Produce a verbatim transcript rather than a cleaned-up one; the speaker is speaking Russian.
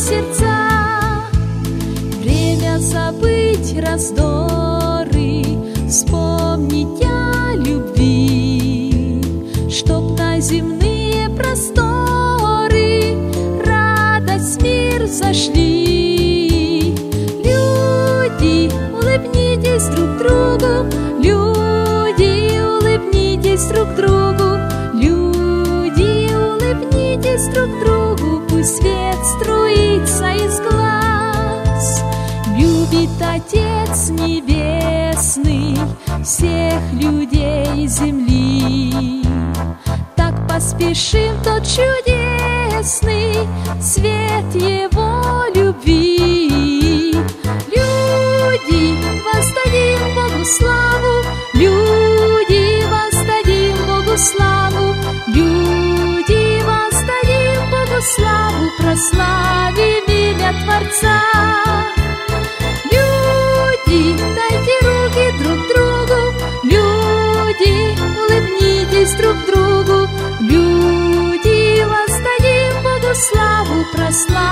сердца. Время забыть раздоры, вспомнить о любви, чтоб на земные просторы радость, мир зашли. Люди, улыбнитесь друг другу, люди, улыбнитесь друг другу, люди, улыбнитесь друг другу, пусть свет струится из глаз. Любит Отец Небесный всех людей земли, так поспешим в тот чудесный свет Его любви. Люди, воздадим Богу славу, люди, воздадим Богу славу, люди, воздадим Богу славу, прославим имя Творца. Люди, дайте руки друг другу, люди, улыбнитесь друг другу, люди, воздадим Богу славу, прославим